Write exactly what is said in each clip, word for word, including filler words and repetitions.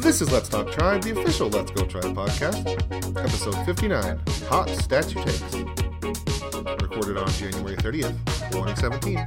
This is Let's Talk Tribe, the official Let's Go Tribe podcast, episode fifty-nine, Hot Statue Takes, recorded on January thirtieth, twenty seventeen.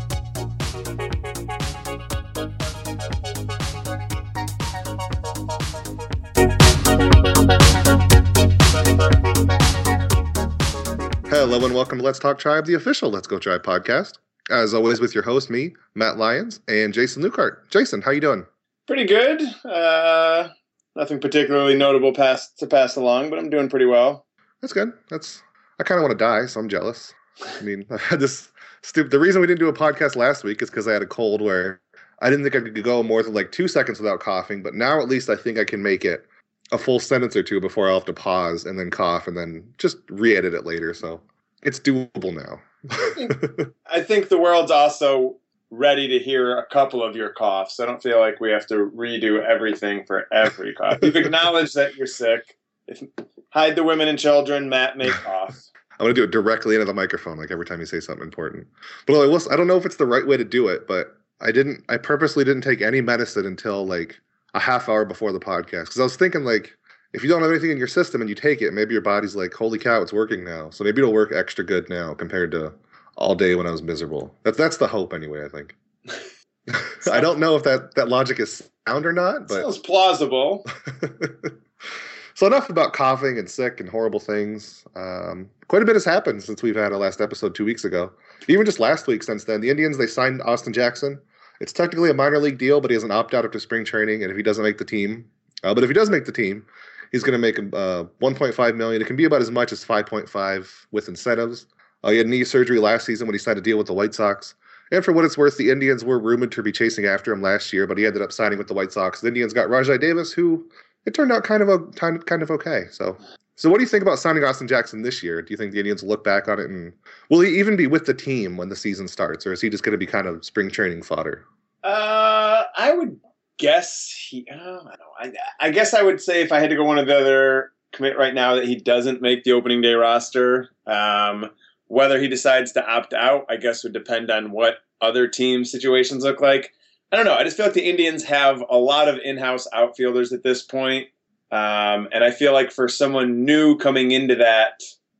Hello and welcome to Let's Talk Tribe, the official Let's Go Tribe podcast. As always, with your host, me, Matt Lyons, and Jason Lukart. Jason, how you doing? Pretty good. Uh, nothing particularly notable pass, to pass along, but I'm doing pretty well. That's good. That's. I kind of want to die, so I'm jealous. I mean, I had this stupid. The reason we didn't do a podcast last week is because I had a cold where I didn't think I could go more than like two seconds without coughing, but now at least I think I can make it a full sentence or two before I'll have to pause and then cough and then just re-edit it later. So it's doable now. I think, I think the world's also ready to hear a couple of your coughs. I don't feel like we have to redo everything for every cough. You've acknowledged that you're sick. If, hide the women and children. Matt may cough. I'm going to do it directly into the microphone, like every time you say something important. But I, was, I don't know if it's the right way to do it, but I didn't. I purposely didn't take any medicine until like a half hour before the podcast. Because I was thinking, like, if you don't have anything in your system and you take it, maybe your body's like, holy cow, it's working now. So maybe it'll work extra good now compared to all day when I was miserable. That's that's the hope anyway, I think. I don't know if that, that logic is sound or not, but sounds plausible. So enough about coughing and sick and horrible things. Um, quite a bit has happened since we've had our last episode two weeks ago. Even just last week since then. The Indians, they signed Austin Jackson. It's technically a minor league deal, but he has an opt-out after spring training, and if he doesn't make the team, uh, but if he does make the team, he's going to make uh, one point five million dollars. It can be about as much as five point five with incentives. Uh, he had knee surgery last season when he signed a deal with the White Sox. And for what it's worth, the Indians were rumored to be chasing after him last year, but he ended up signing with the White Sox. The Indians got Rajai Davis, who it turned out kind of a kind of okay. So, so what do you think about signing Austin Jackson this year? Do you think the Indians will look back on it, and will he even be with the team when the season starts, or is he just going to be kind of spring training fodder? Uh, I would guess he. Uh, I don't know. I, I guess I would say if I had to go one or the other, commit right now that he doesn't make the opening day roster. Um, whether he decides to opt out, I guess would depend on what other team situations look like. I don't know. I just feel like the Indians have a lot of in-house outfielders at this point. Um, and I feel like for someone new coming into that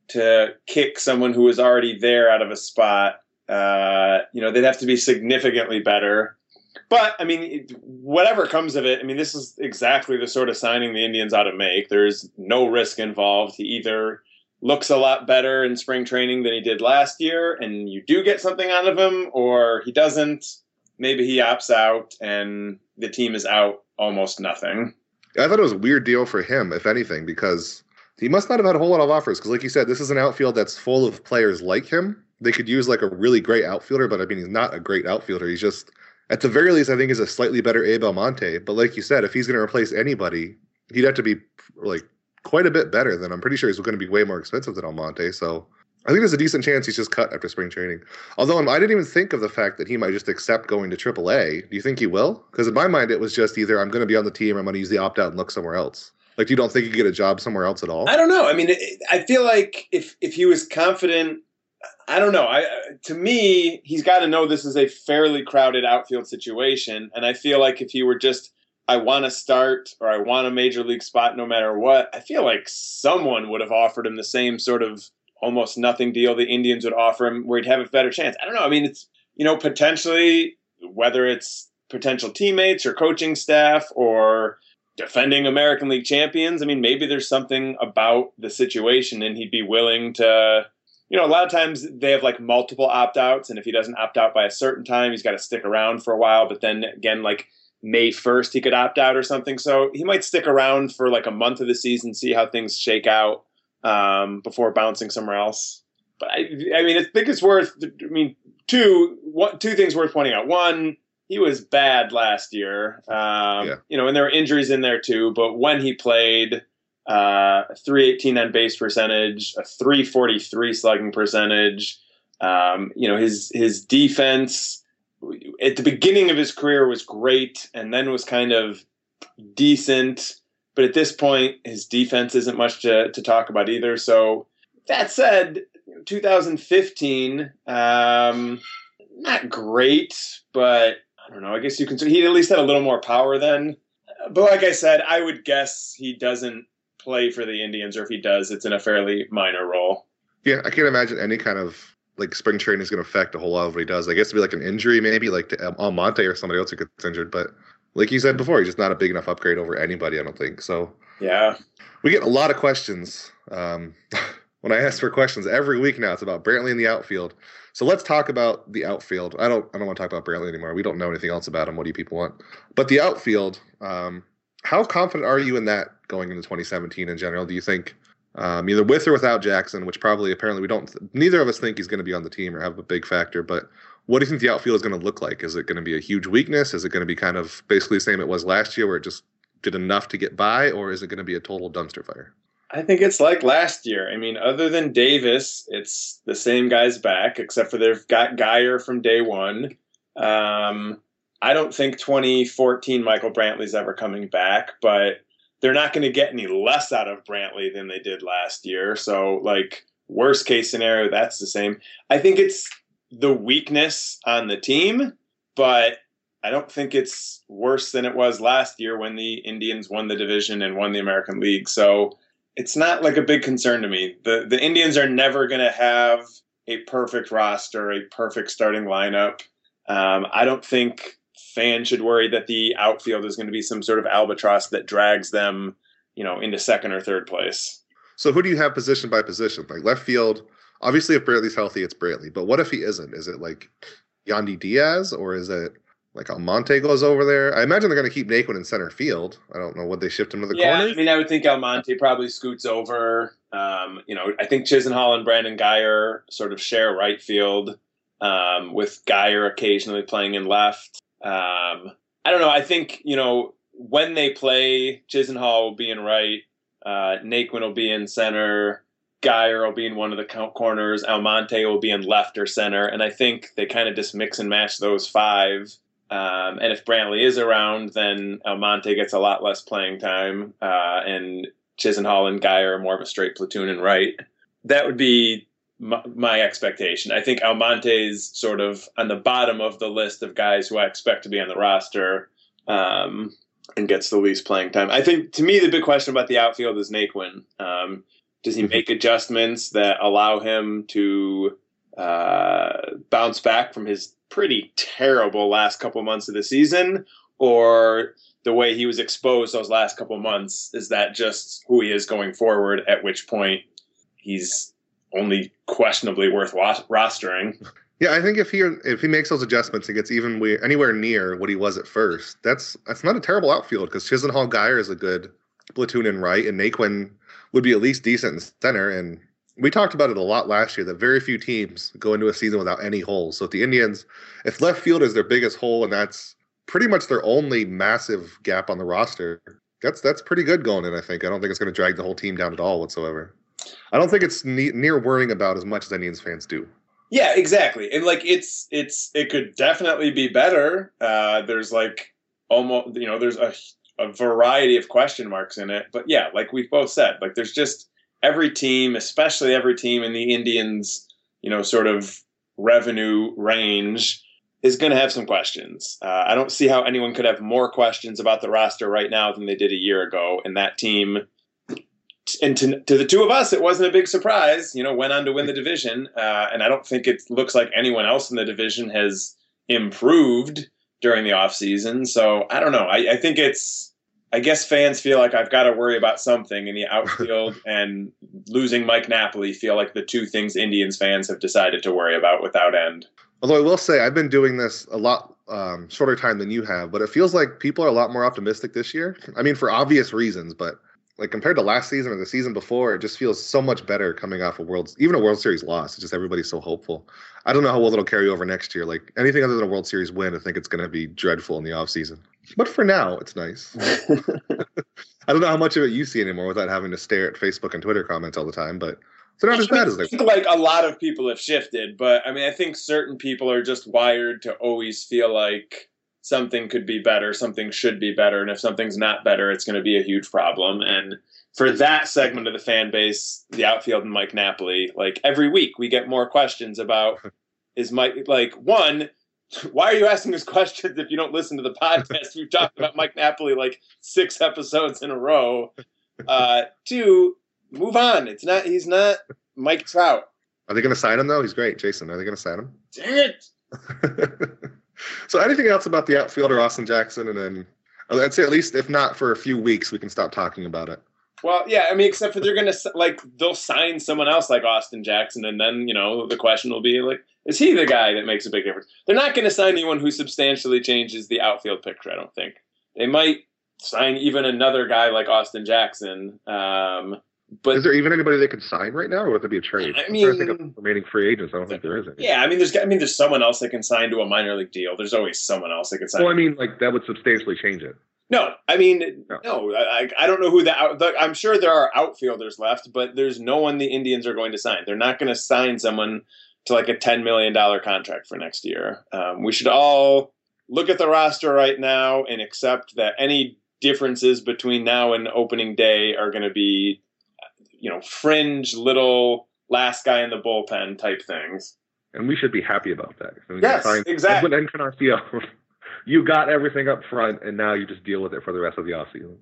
to kick someone who was already there out of a spot, uh, you know, they'd have to be significantly better. But, I mean, it, whatever comes of it, I mean, this is exactly the sort of signing the Indians ought to make. There's no risk involved. He either looks a lot better in spring training than he did last year, and you do get something out of him, or he doesn't. Maybe he opts out, and the team is out almost nothing. I thought it was a weird deal for him, if anything, because he must not have had a whole lot of offers. Because, like you said, this is an outfield that's full of players like him. They could use, like, a really great outfielder, but, I mean, he's not a great outfielder. He's just, at the very least, I think he's a slightly better Abe Almonte. But like you said, if he's going to replace anybody, he'd have to be, like, quite a bit better than, I'm pretty sure he's going to be way more expensive than Almonte. So I think there's a decent chance he's just cut after spring training. Although I didn't even think of the fact that he might just accept going to triple A. Do you think he will? Because in my mind, it was just either I'm going to be on the team or I'm going to use the opt-out and look somewhere else. Like, you don't think you could get a job somewhere else at all? I don't know. I mean, it, I feel like if, if he was confident, I don't know. I To me, he's got to know this is a fairly crowded outfield situation. And I feel like if he were just, I want to start or I want a major league spot no matter what, I feel like someone would have offered him the same sort of almost nothing deal the Indians would offer him where he'd have a better chance. I don't know. I mean, it's, you know, potentially, whether it's potential teammates or coaching staff or defending American League champions, I mean, maybe there's something about the situation and he'd be willing to, you know, a lot of times they have like multiple opt-outs, and if he doesn't opt out by a certain time, he's got to stick around for a while. But then again, like May first, he could opt out or something. So he might stick around for like a month of the season, see how things shake out um, before bouncing somewhere else. But I, I mean, I think it's worth, I mean, two, one, two things worth pointing out. One, he was bad last year, um, yeah. you know, and there were injuries in there too. But when he played, uh, a three eighteen on base percentage, a three forty-three slugging percentage, um, you know, his, his defense at the beginning of his career was great and then was kind of decent. But at this point, his defense isn't much to, to talk about either. So that said, two thousand fifteen, um, not great, but I don't know. I guess you can. He at least had a little more power then. but like I said, I would guess he doesn't play for the Indians, or if he does, it's in a fairly minor role. Yeah, I can't imagine any kind of like spring training is going to affect a whole lot of what he does. I guess it'd be like an injury, maybe like to Almonte or somebody else who gets injured. But like you said before, he's just not a big enough upgrade over anybody, I don't think. So yeah, we get a lot of questions. Um, when I ask for questions every week now, it's about Brantley in the outfield. So let's talk about the outfield. I don't I don't want to talk about Brantley anymore. We don't know anything else about him. What do you people want? But the outfield, um, how confident are you in that going into twenty seventeen in general? Do you think um, either with or without Jackson, which probably apparently we don't, neither of us think he's going to be on the team or have a big factor, but what do you think the outfield is going to look like? Is it going to be a huge weakness? Is it going to be kind of basically the same it was last year where it just did enough to get by, or is it going to be a total dumpster fire? I think it's like last year. I mean, other than Davis, it's the same guys back, except for they've got Geyer from day one. Um, I don't think twenty fourteen Michael Brantley's ever coming back, but they're not going to get any less out of Brantley than they did last year. So, like, worst case scenario, that's the same. I think it's the weakness on the team, but I don't think it's worse than it was last year when the Indians won the division and won the American League. So it's not like a big concern to me. The the Indians are never going to have a perfect roster, a perfect starting lineup. Um, I don't think fans should worry that the outfield is going to be some sort of albatross that drags them, you know, into second or third place. So who do you have position by position? Like left field, obviously if Brantley's healthy, it's Brantley. But what if he isn't? Is it like Yandy Diaz, or is it like Almonte goes over there? I imagine they're going to keep Naquin in center field. I don't know. Would they shift him to the yeah, corner? I mean, I would think Almonte probably scoots over. Um, you know, I think Chisenhall and Brandon Geyer sort of share right field, um, with Geyer occasionally playing in left. Um, I don't know. I think, you know, when they play, Chisenhall will be in right. Uh, Naquin will be in center. Geyer will be in one of the corners. Almonte will be in left or center. And I think they kind of just mix and match those five. Um, and if Brantley is around, then Almonte gets a lot less playing time. Uh, and Chisenhall and Geyer are more of a straight platoon and right. That would be my, my expectation. I think Almonte's sort of on the bottom of the list of guys who I expect to be on the roster, um, and gets the least playing time. I think, to me, the big question about the outfield is Naquin. Um, does he make adjustments that allow him to uh, bounce back from his pretty terrible last couple months of the season? Or the way he was exposed those last couple months, is that just who he is going forward, at which point he's only questionably worth rostering? Yeah, I think if he if he makes those adjustments and gets even we, anywhere near what he was at first, that's that's not a terrible outfield, because Chisenhall Geyer is a good platoon in right, and Naquin would be at least decent in center. And we talked about it a lot last year that very few teams go into a season without any holes. So if the Indians, if left field is their biggest hole and that's pretty much their only massive gap on the roster, that's that's pretty good going in, I think. I don't think it's going to drag the whole team down at all whatsoever. I don't think it's ne- near worrying about as much as Indians fans do. Yeah, exactly. And like it's it's it could definitely be better. Uh, there's like almost, you know, there's a a variety of question marks in it. But yeah, like we've both said, like there's just every team, especially every team in the Indians, you know, sort of revenue range, is going to have some questions. Uh, I don't see how anyone could have more questions about the roster right now than they did a year ago. And that team, and to, to the two of us, it wasn't a big surprise, you know, went on to win the division. Uh, and I don't think it looks like anyone else in the division has improved during the offseason. So I don't know. I, I think it's, I guess fans feel like I've got to worry about something in the outfield, and losing Mike Napoli feel like the two things Indians fans have decided to worry about without end. Although I will say I've been doing this a lot um, shorter time than you have, but it feels like people are a lot more optimistic this year. I mean, for obvious reasons, but like compared to last season or the season before, it just feels so much better coming off a World, even a World Series loss. It's just everybody's so hopeful. I don't know how well it'll carry over next year. Like anything other than a World Series win, I think it's going to be dreadful in the offseason. But for now, it's nice. I don't know how much of it you see anymore without having to stare at Facebook and Twitter comments all the time, but they're not as bad as they were. I think like a lot of people have shifted, but I mean, I think certain people are just wired to always feel like something could be better, something should be better, and if something's not better, it's going to be a huge problem. And for that segment of the fan base, the outfield and Mike Napoli, like every week we get more questions about, is Mike, like, one, why are you asking us questions if you don't listen to the podcast? We've talked about Mike Napoli like six episodes in a row. Uh, two, move on. It's not. He's not Mike Trout. Are they going to sign him though? He's great, Jason. Are they going to sign him? Dang it! So, anything else about the outfielder Austin Jackson? And then I'd say at least if not for a few weeks, we can stop talking about it. Well, yeah, I mean, except for they're going to, like, they'll sign someone else like Austin Jackson, and then, you know, the question will be, like, is he the guy that makes a big difference? They're not going to sign anyone who substantially changes the outfield picture, I don't think. They might sign even another guy like Austin Jackson. Um, but is there even anybody they could sign right now, or would there be a trade? I mean, I'm trying to think of remaining free agents. I don't think there is any. Yeah, I mean, there's, I mean, there's someone else that can sign to a minor league deal. There's always someone else that can sign. Well, I mean, like, that would substantially change it. No, I mean, no. no I, I don't know who the, out, the. I'm sure there are outfielders left, but there's no one the Indians are going to sign. They're not going to sign someone to like a ten million dollars contract for next year. Um, we should all look at the roster right now and accept that any differences between now and opening day are going to be, you know, fringe little last guy in the bullpen type things. And we should be happy about that. I mean, yes, exactly. Encarnacion. You got everything up front, and now you just deal with it for the rest of the offseason.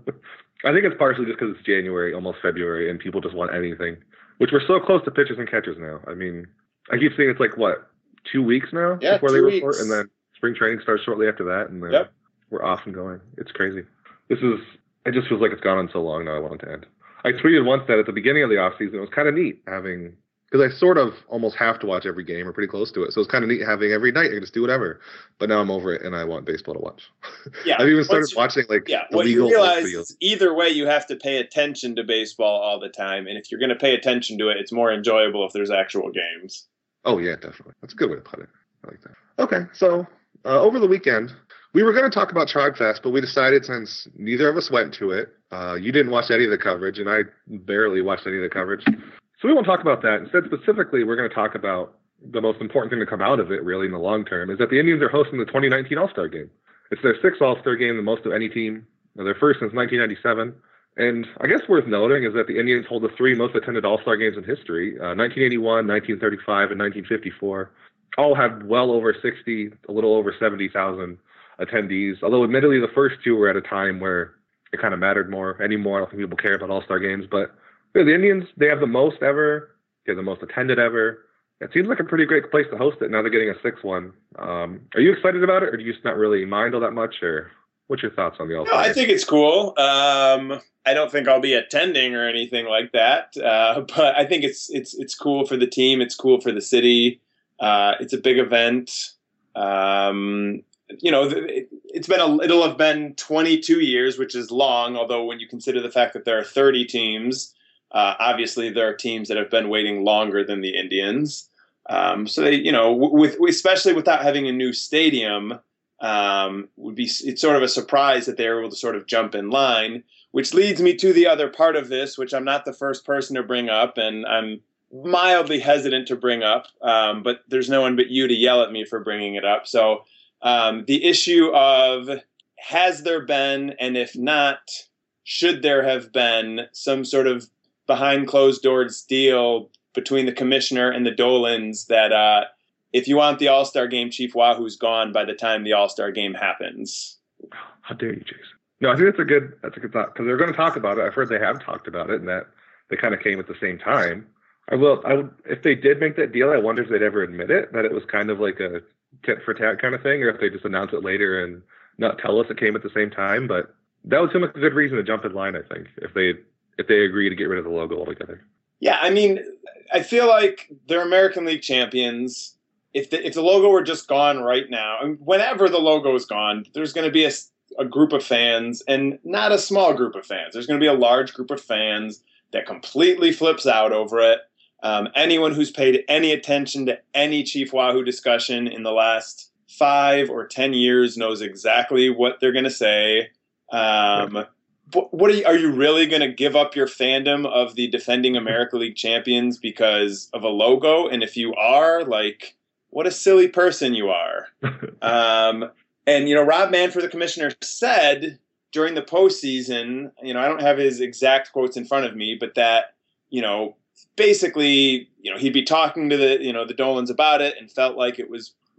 I think it's partially just because it's January, almost February, and people just want anything, which we're so close to pitchers and catchers now. I mean, I keep saying it's like, what, two weeks now yeah, before they report? Weeks. And then spring training starts shortly after that, and then yep. we're off and going. It's crazy. This is, it just feels like it's gone on so long now I want it to end. I tweeted once that at the beginning of the offseason, it was kind of neat having... Because I sort of almost have to watch every game or pretty close to it. So it's kind of neat having every night I can just do whatever. But now I'm over it and I want baseball to watch. Yeah, I've even started watching like yeah, the what legal you realize is either way you have to pay attention to baseball all the time. And if you're going to pay attention to it, it's more enjoyable if there's actual games. Oh, yeah, definitely. That's a good way to put it. I like that. Okay, so uh, over the weekend, we were going to talk about Tribe Fest, but we decided since neither of us went to it, uh, you didn't watch any of the coverage and I barely watched any of the coverage. So we won't talk about that. Instead, specifically, we're going to talk about the most important thing to come out of it, really, in the long term, is that the Indians are hosting the twenty nineteen All-Star Game. It's their sixth All-Star Game, the most of any team. Their first since nineteen ninety-seven. And I guess worth noting is that the Indians hold the three most attended All-Star Games in history, uh, nineteen eighty-one, nineteen thirty-five, and nineteen fifty-four. All had well over sixty, a little over seventy thousand attendees, although admittedly the first two were at a time where it kind of mattered more. Anymore, I don't think people care about All-Star Games, but yeah, the Indians, they have the most ever. They have the most attended ever. It seems like a pretty great place to host it. Now they're getting a sixth one. Um, are you excited about it, or do you just not really mind all that much? Or what's your thoughts on the All-Star? No, I think it's cool. Um, I don't think I'll be attending or anything like that, uh, but I think it's it's it's cool for the team. It's cool for the city. Uh, it's a big event. Um, you know, it, it's been a. It'll have been twenty-two years, which is long. Although when you consider the fact that there are thirty teams. Uh, obviously, there are teams that have been waiting longer than the Indians. Um, so they, you know, with especially without having a new stadium, um, would be it's sort of a surprise that they were able to sort of jump in line. Which leads me to the other part of this, which I'm not the first person to bring up, and I'm mildly hesitant to bring up. Um, but there's no one but you to yell at me for bringing it up. So um, the issue of has there been, and if not, should there have been some sort of behind closed doors deal between the commissioner and the Dolans that uh, if you want the All-Star Game, Chief Wahoo's gone by the time the All-Star Game happens. How dare you, Jason? No, I think that's a good that's a good thought because they're going to talk about it. I've heard they have talked about it and that they kind of came at the same time. I will. I would, if they did make that deal, I wonder if they'd ever admit it that it was kind of like a tit for tat kind of thing, or if they just announce it later and not tell us it came at the same time. But that would seem like a good reason to jump in line. I think if they. if they agree to get rid of the logo altogether. Yeah, I mean, I feel like they're American League champions. If the if the logo were just gone right now, and whenever the logo is gone, there's going to be a, a group of fans, and not a small group of fans. There's going to be a large group of fans that completely flips out over it. Um, anyone who's paid any attention to any Chief Wahoo discussion in the last five or ten years knows exactly what they're going to say. Um, right. What are you, are you really going to give up your fandom of the defending American League champions because of a logo? And if you are, like, what a silly person you are. um, and, you know, Rob Manfred, the commissioner, said during the postseason, you know, I don't have his exact quotes in front of me, but that, you know, basically, you know, he'd be talking to the, you know, the Dolans about it and felt like it was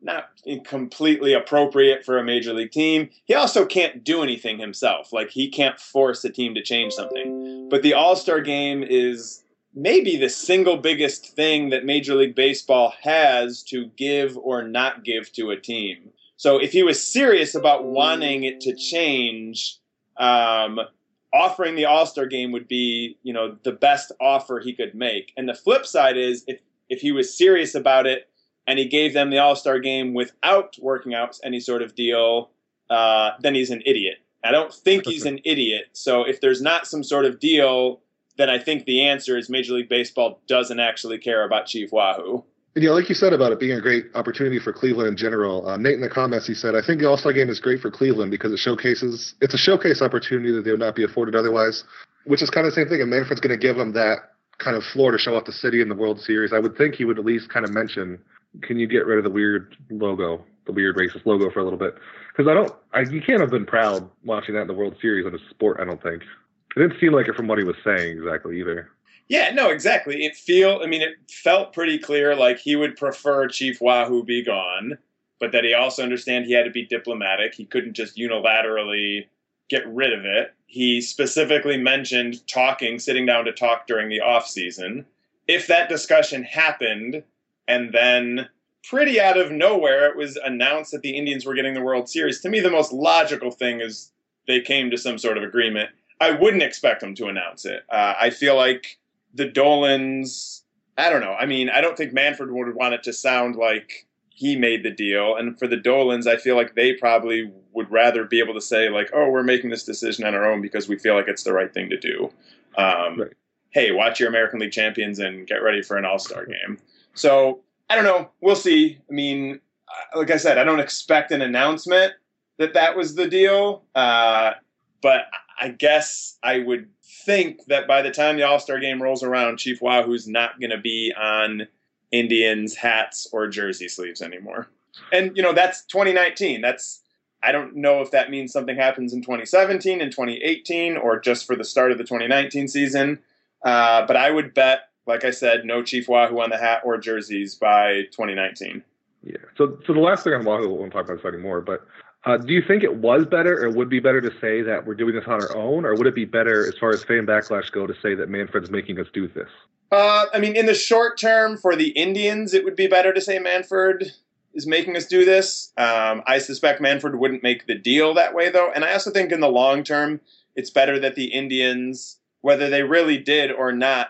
not completely appropriate for a major league team. He also can't do anything himself. Like, he can't force a team to change something. But the All-Star game is maybe the single biggest thing that Major League Baseball has to give or not give to a team. So if he was serious about wanting it to change, um, offering the All-Star game would be, you know, the best offer he could make. And the flip side is, if, if he was serious about it and he gave them the All-Star game without working out any sort of deal, uh, then he's an idiot. I don't think he's an idiot. So if there's not some sort of deal, then I think the answer is Major League Baseball doesn't actually care about Chief Wahoo. And, yeah, like you said about it being a great opportunity for Cleveland in general, uh, Nate in the comments, he said, I think the All-Star game is great for Cleveland because it showcases, it's a showcase opportunity that they would not be afforded otherwise, which is kind of the same thing. And Manfred's going to give them that kind of floor to show off the city in the World Series. I would think he would at least kind of mention, can you get rid of the weird logo, the weird racist logo for a little bit? Because I don't, I, you can't have been proud watching that in the World Series in a sport, I don't think. It didn't seem like it from what he was saying exactly either. Yeah, no, exactly. It feel, I mean, it felt pretty clear like he would prefer Chief Wahoo be gone, but that he also understand he had to be diplomatic. He couldn't just unilaterally get rid of it. He specifically mentioned talking, sitting down to talk during the off season. If that discussion happened, and then pretty out of nowhere, it was announced that the Indians were getting the World Series, to me, the most logical thing is they came to some sort of agreement. I wouldn't expect them to announce it. Uh, I feel like the Dolans, I don't know. I mean, I don't think Manfred would want it to sound like he made the deal. And for the Dolans, I feel like they probably would rather be able to say, like, oh, we're making this decision on our own because we feel like it's the right thing to do. Um, right. Hey, watch your American League champions and get ready for an All-Star game. So, I don't know. We'll see. I mean, like I said, I don't expect an announcement that that was the deal. Uh, but I guess I would think that by the time the All-Star game rolls around, Chief Wahoo's not going to be on Indians hats or jersey sleeves anymore. And, you know, that's twenty nineteen. That's, I don't know if that means something happens in twenty seventeen and twenty eighteen or just for the start of the twenty nineteen season. Uh, but I would bet, like I said, no Chief Wahoo on the hat or jerseys by twenty nineteen. Yeah. So, so the last thing on Wahoo, we won't talk about this anymore, but Uh, do you think it was better or would be better to say that we're doing this on our own, or would it be better as far as fan backlash go to say that Manfred's making us do this? Uh, I mean, in the short term for the Indians, it would be better to say Manfred is making us do this. Um, I suspect Manfred wouldn't make the deal that way, though. And I also think in the long term, it's better that the Indians, whether they really did or not,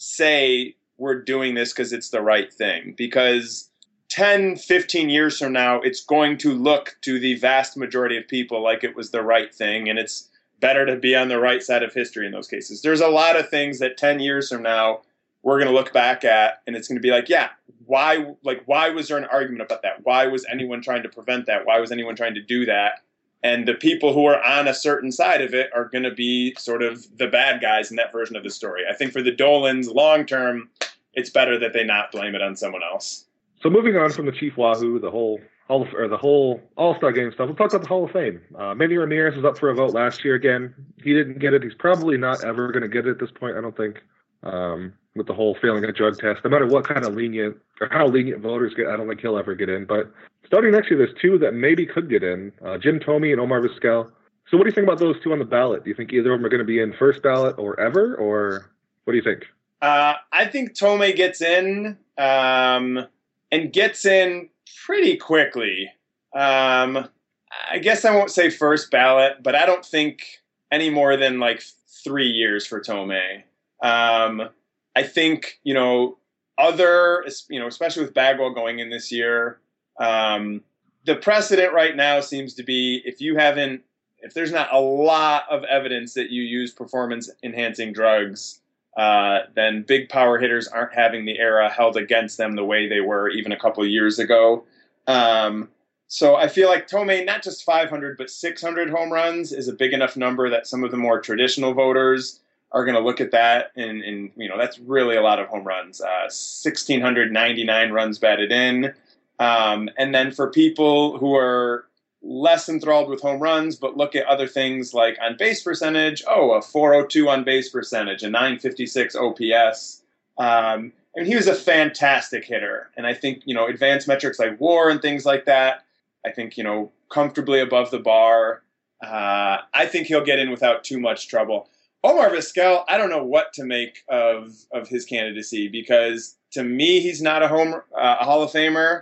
say we're doing this because it's the right thing. Because ten, fifteen years from now, it's going to look to the vast majority of people like it was the right thing, and it's better to be on the right side of history in those cases. There's a lot of things that ten years from now we're going to look back at, and it's going to be like, yeah, why, like, why was there an argument about that? Why was anyone trying to prevent that? Why was anyone trying to do that? And the people who are on a certain side of it are going to be sort of the bad guys in that version of the story. I think for the Dolans, long term, it's better that they not blame it on someone else. So moving on from the Chief Wahoo, the whole Hall of, or the whole All-Star Game stuff, we'll talk about the Hall of Fame. Uh, Manny Ramirez was up for a vote last year again. He didn't get it. He's probably not ever going to get it at this point, I don't think, um, with the whole failing a drug test. No matter what kind of lenient or how lenient voters get, I don't think he'll ever get in. But starting next year, there's two that maybe could get in, uh, Jim Thome and Omar Vizquel. So what do you think about those two on the ballot? Do you think either of them are going to be in first ballot or ever, or what do you think? Uh, I think Thome gets in. Um... And gets in pretty quickly. Um, I guess I won't say first ballot, but I don't think any more than like three years for Thome. Um, I think, you know, other, you know, especially with Bagwell going in this year, um, the precedent right now seems to be if you haven't, if there's not a lot of evidence that you use performance enhancing drugs, Uh, then big power hitters aren't having the era held against them the way they were even a couple of years ago. Um, so I feel like Thome, not just five hundred, but six hundred home runs is a big enough number that some of the more traditional voters are going to look at that. And, and, you know, that's really a lot of home runs. Uh, one thousand six hundred ninety-nine runs batted in. Um, and then for people who are less enthralled with home runs, but look at other things like on base percentage. Oh, a four oh two on base percentage, a nine fifty-six O P S. Um, I mean, he was a fantastic hitter. And I think, you know, advanced metrics like WAR and things like that, I think, you know, comfortably above the bar. Uh, I think he'll get in without too much trouble. Omar Vizquel, I don't know what to make of of his candidacy, because to me, he's not a home uh, a Hall of Famer.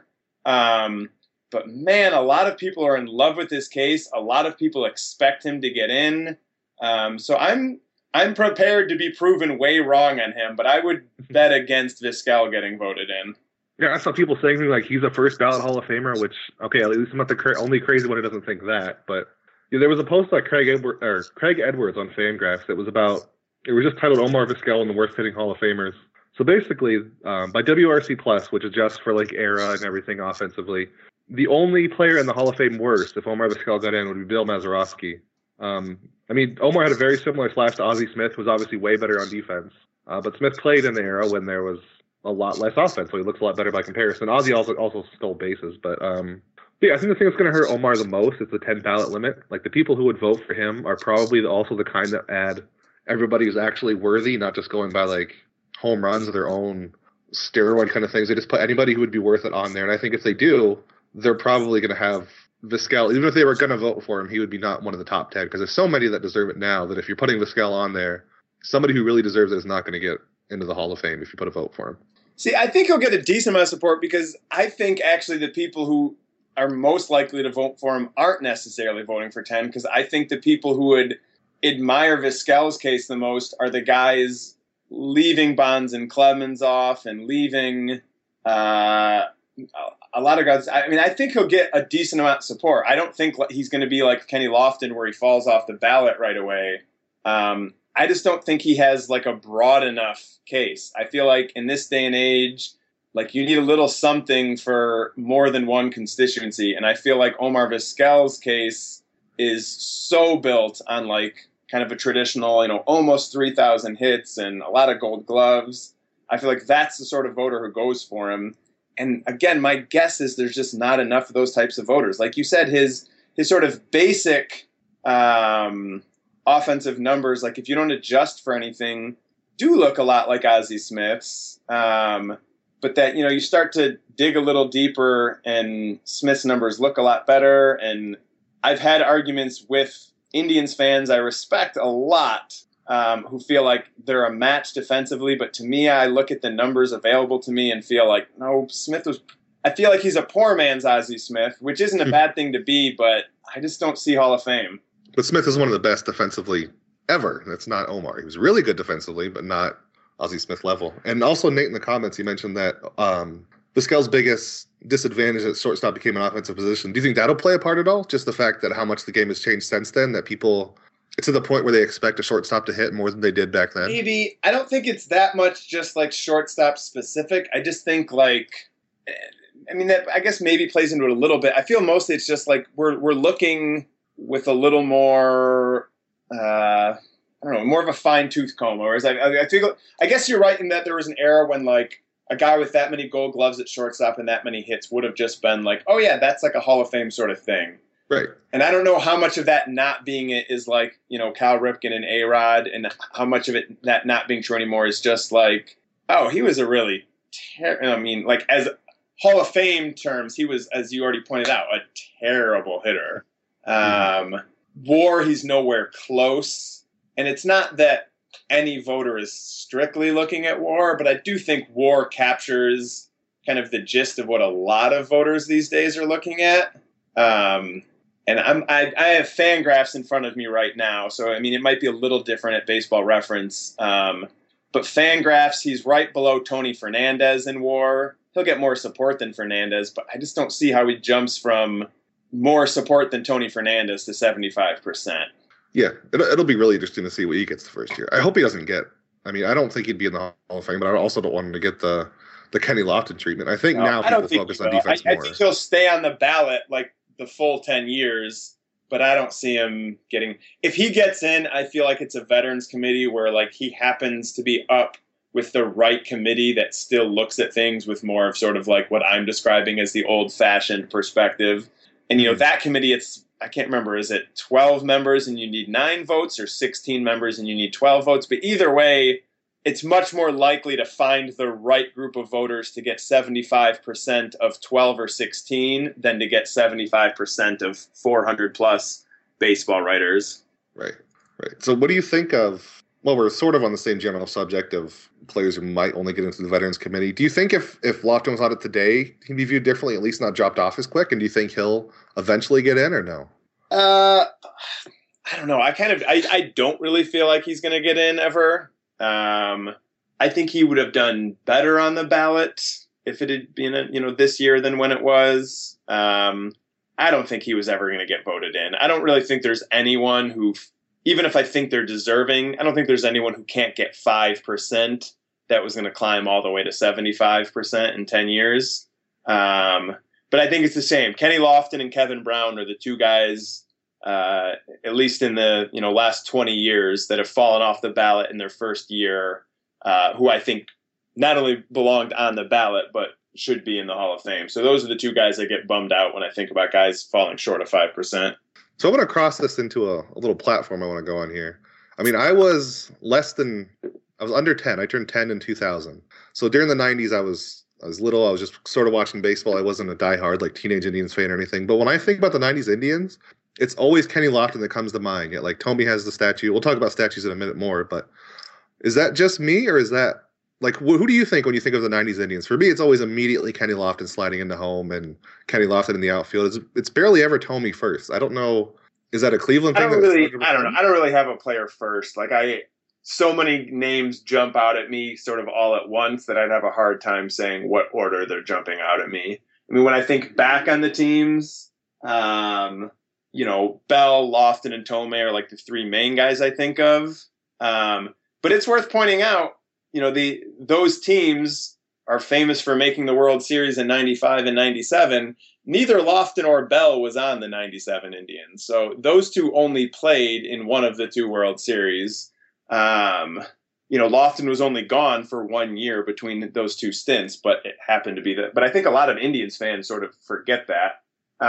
Um, but man, a lot of people are in love with his case. A lot of people expect him to get in. Um, so I'm I'm prepared to be proven way wrong on him, but I would bet against Vizquel getting voted in. Yeah, I saw people saying like he's a first ballot Hall of Famer, which okay, at least I'm not the cra- only crazy one who doesn't think that, but. Yeah, there was a post by Craig Edward, or Craig Edwards on Fangraphs that was about, it was just titled Omar Vizquel and the Worst Hitting Hall of Famers. So basically, um, by W R C Plus, which adjusts for like era and everything offensively, the only player in the Hall of Fame worst, if Omar Vizquel got in, would be Bill Mazeroski. Um, I mean, Omar had a very similar slash to Ozzie Smith, who was obviously way better on defense. Uh, but Smith played in the era when there was a lot less offense, so he looks a lot better by comparison. Ozzie also also stole bases, but... Um, Yeah, I think the thing that's going to hurt Omar the most is the ten ballot limit. Like, the people who would vote for him are probably also the kind that add everybody who's actually worthy, not just going by, like, home runs or their own steroid kind of things. They just put anybody who would be worth it on there. And I think if they do, they're probably going to have Vizquel. Even if they were going to vote for him, he would be not one of the top ten, because there's so many that deserve it now that if you're putting Vizquel on there, somebody who really deserves it is not going to get into the Hall of Fame if you put a vote for him. See, I think he'll get a decent amount of support, because I think actually the people who are most likely to vote for him aren't necessarily voting for ten, because I think the people who would admire Vizquel's case the most are the guys leaving Bonds and Clemens off and leaving uh, a lot of guys. I mean, I think he'll get a decent amount of support. I don't think he's going to be like Kenny Lofton where he falls off the ballot right away. Um, I just don't think he has like a broad enough case. I feel like in this day and age, like, you need a little something for more than one constituency. And I feel like Omar Vizquel's case is so built on, like, kind of a traditional, you know, almost three thousand hits and a lot of gold gloves. I feel like that's the sort of voter who goes for him. And, again, my guess is there's just not enough of those types of voters. Like you said, his his sort of basic um, offensive numbers, like, if you don't adjust for anything, do look a lot like Ozzie Smith's. Um But that, you know, you start to dig a little deeper and Smith's numbers look a lot better. And I've had arguments with Indians fans I respect a lot um, who feel like they're a match defensively. But to me, I look at the numbers available to me and feel like, no, Smith was – I feel like he's a poor man's Ozzie Smith, which isn't a bad thing to be, but I just don't see Hall of Fame. But Smith is one of the best defensively ever. That's not Omar. He was really good defensively, but not – Ozzie Smith level. And also, Nate, in the comments, he mentioned that um, Vizquel's biggest disadvantage at shortstop became an offensive position. Do you think that'll play a part at all? Just the fact that how much the game has changed since then, that people, it's to the point where they expect a shortstop to hit more than they did back then? Maybe. I don't think it's that much just like shortstop specific. I just think like, I mean, that I guess maybe plays into it a little bit. I feel mostly it's just like we're we're looking with a little more, uh, I don't know, more of a fine tooth comb. Whereas I, I, I feel, I guess you're right in that there was an era when like a guy with that many Gold Gloves at shortstop and that many hits would have just been like, oh yeah, that's like a Hall of Fame sort of thing. Right. And I don't know how much of that not being it is like, you know, Cal Ripken and A-Rod, and how much of it that not being true anymore is just like, oh, he was a really, ter- I mean, like as Hall of Fame terms, he was, as you already pointed out, a terrible hitter. Mm-hmm. Um, WAR, he's nowhere close. And it's not that any voter is strictly looking at WAR, but I do think WAR captures kind of the gist of what a lot of voters these days are looking at. Um, and I'm, I, I have Fangraphs in front of me right now, so I mean it might be a little different at Baseball Reference. Um, but Fangraphs, he's right below Tony Fernandez in WAR. He'll get more support than Fernandez, but I just don't see how he jumps from more support than Tony Fernandez to seventy-five percent. Yeah, it'll, it'll be really interesting to see what he gets the first year. I hope he doesn't get. I mean, I don't think he'd be in the Hall of Fame, but I also don't want him to get the the Kenny Lofton treatment. I think no, now people focus on defense I, more. I think he'll stay on the ballot like the full ten years, but I don't see him getting. If he gets in, I feel like it's a Veterans Committee where like he happens to be up with the right committee that still looks at things with more of sort of like what I'm describing as the old-fashioned perspective. And, you know, that committee, it's, I can't remember, is it twelve members and you need nine votes or sixteen members and you need twelve votes? But either way, it's much more likely to find the right group of voters to get seventy-five percent of twelve or sixteen than to get seventy-five percent of four hundred plus baseball writers. Right, right. So what do you think of, well, we're sort of on the same general subject of players who might only get into the Veterans Committee. Do you think if, if Lofton was on it today, he'd be viewed differently, at least not dropped off as quick? And do you think he'll eventually get in or no? Uh, I don't know. I kind of, I, I don't really feel like he's going to get in ever. Um, I think he would have done better on the ballot if it had been, you know, this year than when it was. Um, I don't think he was ever going to get voted in. I don't really think there's anyone who, even if I think they're deserving, I don't think there's anyone who can't get five percent that was going to climb all the way to seventy-five percent in ten years. Um, but I think it's the same. Kenny Lofton and Kevin Brown are the two guys, uh, at least in the you know last twenty years, that have fallen off the ballot in their first year, uh, who I think not only belonged on the ballot, but should be in the Hall of Fame. So those are the two guys that get bummed out when I think about guys falling short of five percent. So I'm going to cross this into a, a little platform I want to go on here. I mean, I was less than, I was under ten. I turned ten in two thousand. So during the nineties, I was I was little. I was just sort of watching baseball. I wasn't a diehard, like, Teenage Indians fan or anything. But when I think about the nineties Indians, it's always Kenny Lofton that comes to mind. Yeah, like, Tomey has the statue. We'll talk about statues in a minute more. But is that just me, or is that, like, wh- who do you think when you think of the nineties Indians? For me, it's always immediately Kenny Lofton sliding into home and Kenny Lofton in the outfield. It's, it's barely ever Tomey first. I don't know. Is that a Cleveland I thing? don't really, I don't know. I don't really have a player first. Like, I, so many names jump out at me sort of all at once that I'd have a hard time saying what order they're jumping out at me. I mean, when I think back on the teams, um, you know, Bell, Lofton, and Tomey are like the three main guys I think of. Um, but it's worth pointing out, you know, the those teams are famous for making the World Series in ninety-five and ninety-seven. Neither Lofton or Bell was on the ninety-seven Indians. So those two only played in one of the two World Series. Um, you know, Lofton was only gone for one year between those two stints, but it happened to be that. But I think a lot of Indians fans sort of forget that.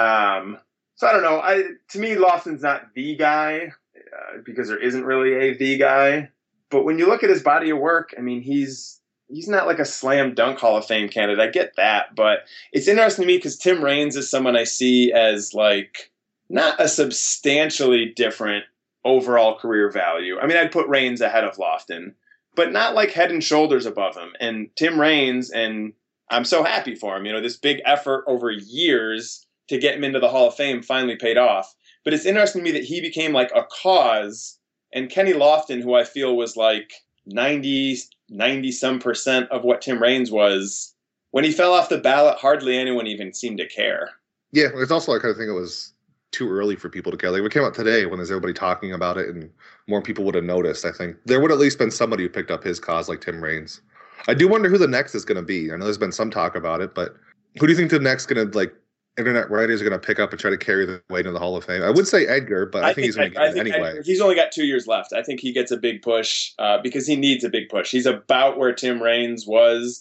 Um, so I don't know. I to me, Lofton's not the guy uh, because there isn't really a the guy. But when you look at his body of work, I mean, he's he's not like a slam dunk Hall of Fame candidate. I get that, but it's interesting to me because Tim Raines is someone I see as like not a substantially different overall career value. I mean, I'd put Raines ahead of Lofton, but not like head and shoulders above him. And Tim Raines, and I'm so happy for him. You know, this big effort over years to get him into the Hall of Fame finally paid off. But it's interesting to me that he became like a cause. And Kenny Lofton, who I feel was like ninety, ninety some percent of what Tim Raines was, when he fell off the ballot, hardly anyone even seemed to care. Yeah, it's also like I think it was too early for people to care. Like, it came out today when there's everybody talking about it and more people would have noticed. I think there would at least been somebody who picked up his cause like Tim Raines. I do wonder who the next is going to be. I know there's been some talk about it, but who do you think the next going to, like, internet writers are going to pick up and try to carry the way into the Hall of Fame? I would say Edgar, but I, I think, think he's going to get it anyway. Edgar, he's only got two years left. I think he gets a big push uh, because he needs a big push. He's about where Tim Raines was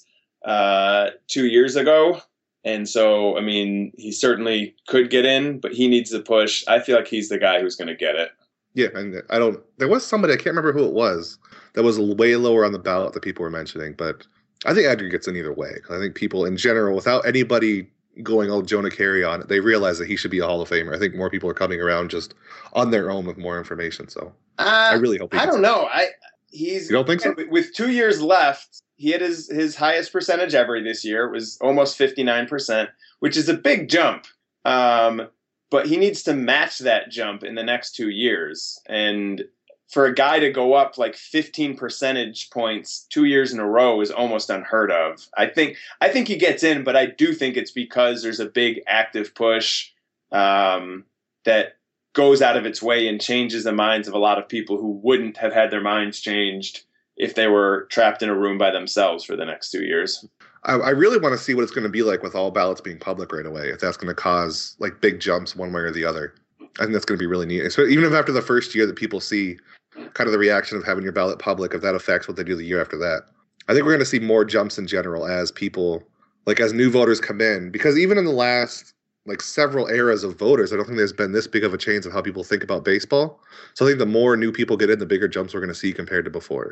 uh, two years ago. And so, I mean, he certainly could get in, but he needs the push. I feel like he's the guy who's going to get it. Yeah, and I don't, there was somebody, I can't remember who it was, that was way lower on the ballot that people were mentioning, but I think Edgar gets in either way. I think people in general, without anybody going all Jonah Carey on it, they realize that he should be a Hall of Famer. I think more people are coming around just on their own with more information. So uh, I really hope he I don't know. I he's You don't think so? With two years left, he had his, his highest percentage ever this year. It was almost fifty-nine percent, which is a big jump. Um, but he needs to match that jump in the next two years. And for a guy to go up like fifteen percentage points two years in a row is almost unheard of. I think I think he gets in, but I do think it's because there's a big active push um, that goes out of its way and changes the minds of a lot of people who wouldn't have had their minds changed if they were trapped in a room by themselves for the next two years. I, I really want to see what it's going to be like with all ballots being public right away, if that's going to cause like big jumps one way or the other. I think that's going to be really neat. So even if after the first year that people see kind of the reaction of having your ballot public, if that affects what they do the year after that, I think we're going to see more jumps in general as people, like as new voters come in. Because even in the last like several eras of voters, I don't think there's been this big of a change of how people think about baseball. So I think the more new people get in, the bigger jumps we're going to see compared to before.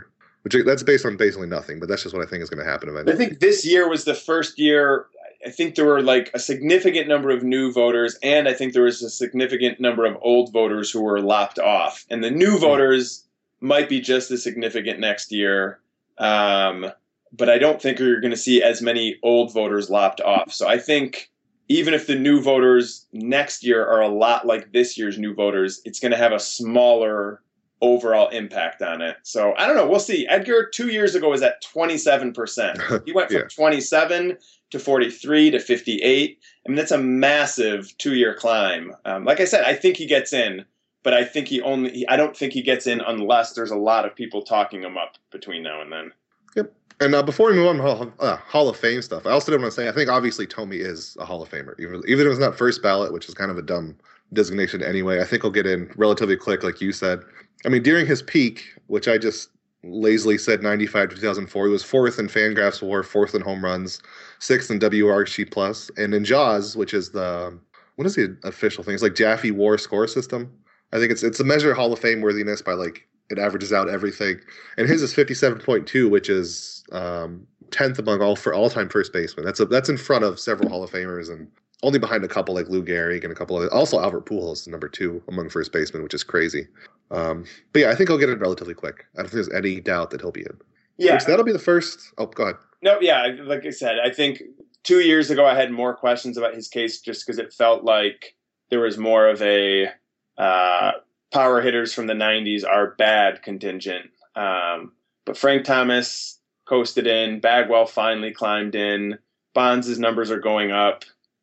which that's based on basically nothing, but that's just what I think is going to happen eventually. I think this year was the first year. I think there were like a significant number of new voters, and I think there was a significant number of old voters who were lopped off. And the new voters might be just as significant next year, um, but I don't think you're going to see as many old voters lopped off. So I think even if the new voters next year are a lot like this year's new voters, it's going to have a smaller overall impact on it. So I don't know. We'll see. Edgar two years ago was at twenty-seven percent. He went from yeah. twenty-seven to forty-three to fifty-eight. I mean, that's a massive two-year climb. Um, like I said, I think he gets in, but I think he only, I don't think he gets in unless there's a lot of people talking him up between now and then. Yep. And uh, before we move on to Hall, uh, Hall of Fame stuff, I also did want to say, I think obviously Thome is a Hall of Famer. Even, even if it's not first ballot, which is kind of a dumb designation anyway, I think he'll get in relatively quick, like you said. I mean, during his peak, which I just lazily said ninety-five to two thousand four, he was fourth in Fangraphs WAR, fourth in home runs, sixth in W R C plus, and in Jaws, which is the, what is the official thing? It's like Jaffe WAR score system. I think it's it's a measure of Hall of Fame worthiness by like, it averages out everything. And his is fifty-seven point two, which is um, tenth among all for all-time first basemen. That's a, that's in front of several Hall of Famers and only behind a couple like Lou Gehrig and a couple of also Albert Pujols is number two among first basemen, which is crazy. Um, but yeah, I think he'll get it relatively quick. I don't think there's any doubt that he'll be in. Yeah, which, that'll be the first. Oh, go ahead. No, yeah, like I said, I think two years ago I had more questions about his case just because it felt like there was more of a uh, power hitters from the nineties are bad contingent. Um, but Frank Thomas coasted in. Bagwell finally climbed in. Bonds' numbers are going up.